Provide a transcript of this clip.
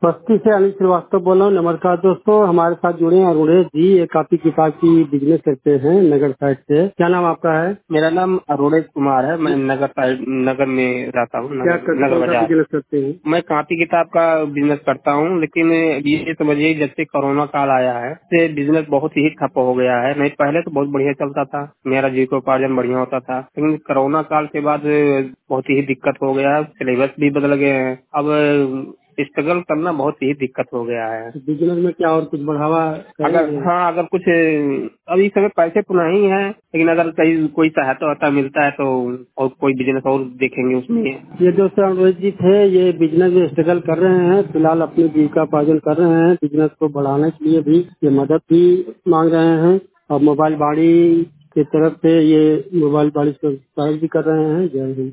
बस्ती से अनिल श्रीवास्तव बोल रहा हूँ। नमस्कार दोस्तों, हमारे साथ जुड़े हैं अरुणेश जी, ये कॉपी किताब की बिजनेस करते हैं नगर साइड से। क्या नाम आपका है? मेरा नाम अरुणेश कुमार है। मैं नगर में रहता हूँ, क्या नगर कौन सा बाजार। बिजनेस करते हैं? मैं कॉपी किताब का बिजनेस करता हूँ, लेकिन ये समझिए जब से कोरोना काल आया है से बिजनेस बहुत ही ठप हो गया है। नहीं, पहले तो बहुत बढ़िया चलता था, मेरा जीविकोपार्जन बढ़िया होता था, लेकिन कोरोना काल के बाद बहुत ही दिक्कत हो गया है। सिलेबस भी बदल गए हैं, अब स्ट्रगल करना बहुत ही दिक्कत हो गया है। बिजनेस में क्या और कुछ बढ़ावा अगर करेंगे? अगर कुछ अभी समय पैसे तो नहीं है, लेकिन अगर कहीं कोई सहायता वाता मिलता है तो और कोई बिजनेस और देखेंगे उसमें। ये दोस्तों अरुणेश जी थे, ये बिजनेस में स्ट्रगल कर रहे हैं, फिलहाल अपनी जीविकापार्जन कर रहे हैं। बिजनेस को बढ़ाने के लिए भी ये मदद भी मांग रहे हैं और मोबाइल बाड़ी की तरफ से ये मोबाइल बाड़ी से सहायता भी कर रहे हैं। जय हिंद।